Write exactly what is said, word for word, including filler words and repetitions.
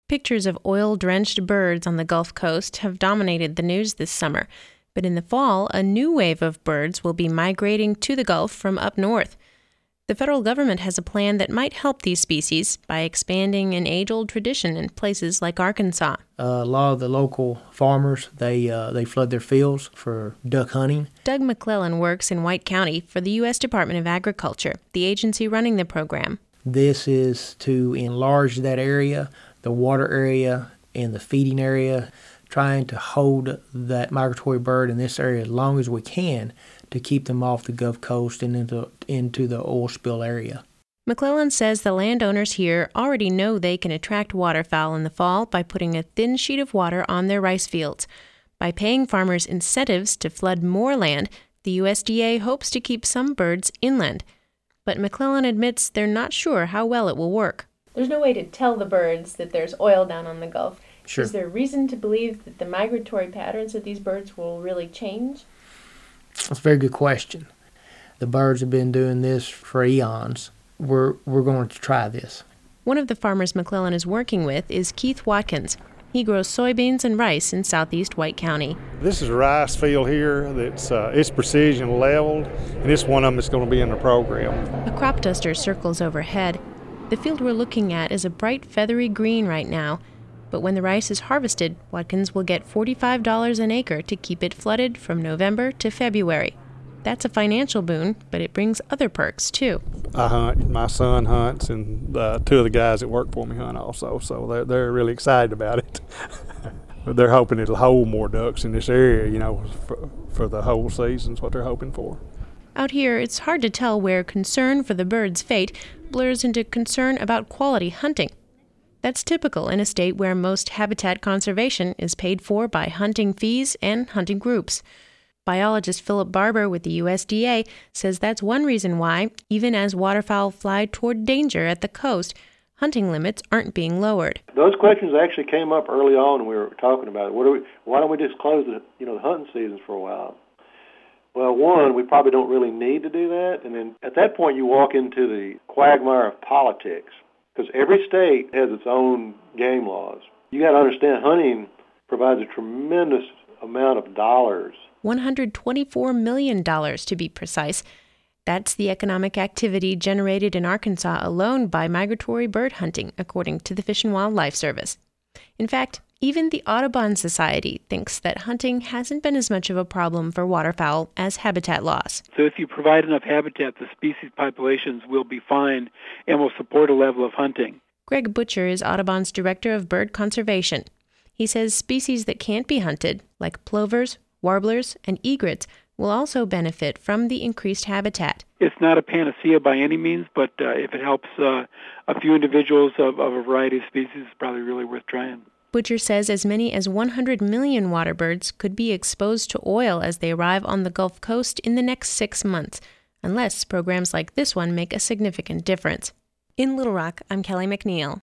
Pictures of oil-drenched birds on the Gulf Coast have dominated the news this summer. But in the fall, a new wave of birds will be migrating to the Gulf from up north. The federal government has a plan that might help these species by expanding an age-old tradition in places like Arkansas. Uh, a lot of the local farmers, they uh, they flood their fields for duck hunting. Doug McClellan works in White County for the U S Department of Agriculture, the agency running the program. This is to enlarge that area, the water area and the feeding area, trying to hold that migratory bird in this area as long as we can to keep them off the Gulf Coast and into, into the oil spill area. McClellan says the landowners here already know they can attract waterfowl in the fall by putting a thin sheet of water on their rice fields. By paying farmers incentives to flood more land, the U S D A hopes to keep some birds inland. But McClellan admits they're not sure how well it will work. There's no way to tell the birds that there's oil down on the Gulf. Sure. Is there reason to believe that the migratory patterns of these birds will really change? That's a very good question. The birds have been doing this for eons. We're, we're going to try this. One of the farmers McClellan is working with is Keith Watkins. He grows soybeans and rice in southeast White County. This is a rice field here that's uh, it's precision leveled, and it's one of them that's going to be in the program. A crop duster circles overhead. The field we're looking at is a bright feathery green right now. But when the rice is harvested, Watkins will get forty-five dollars an acre to keep it flooded from November to February. That's a financial boon, but it brings other perks, too. I hunt, my son hunts, and uh, two of the guys that work for me hunt also, so they're, they're really excited about it. They're hoping it'll hold more ducks in this area, you know, for, for the whole season is what they're hoping for. Out here, it's hard to tell where concern for the bird's fate blurs into concern about quality hunting. That's typical in a state where most habitat conservation is paid for by hunting fees and hunting groups. Biologist Philip Barber with the U S D A says that's one reason why, even as waterfowl fly toward danger at the coast, hunting limits aren't being lowered. Those questions actually came up early on when we were talking about it. What do we, why don't we just close the, you know, the hunting seasons for a while? Well, one, we probably don't really need to do that. And then at that point, you walk into the quagmire of politics. Because every state has its own game laws. You got to understand, hunting provides a tremendous amount of dollars. one hundred twenty-four million dollars to be precise. That's the economic activity generated in Arkansas alone by migratory bird hunting, according to the Fish and Wildlife Service. In fact, even the Audubon Society thinks that hunting hasn't been as much of a problem for waterfowl as habitat loss. So if you provide enough habitat, the species populations will be fine and will support a level of hunting. Greg Butcher is Audubon's Director of Bird Conservation. He says species that can't be hunted, like plovers, warblers, and egrets, will also benefit from the increased habitat. It's not a panacea by any means, but uh, if it helps uh, a few individuals of, of a variety of species, it's probably really worth trying. Butcher says as many as one hundred million waterbirds could be exposed to oil as they arrive on the Gulf Coast in the next six months, unless programs like this one make a significant difference. In Little Rock, I'm Kelly McNeil.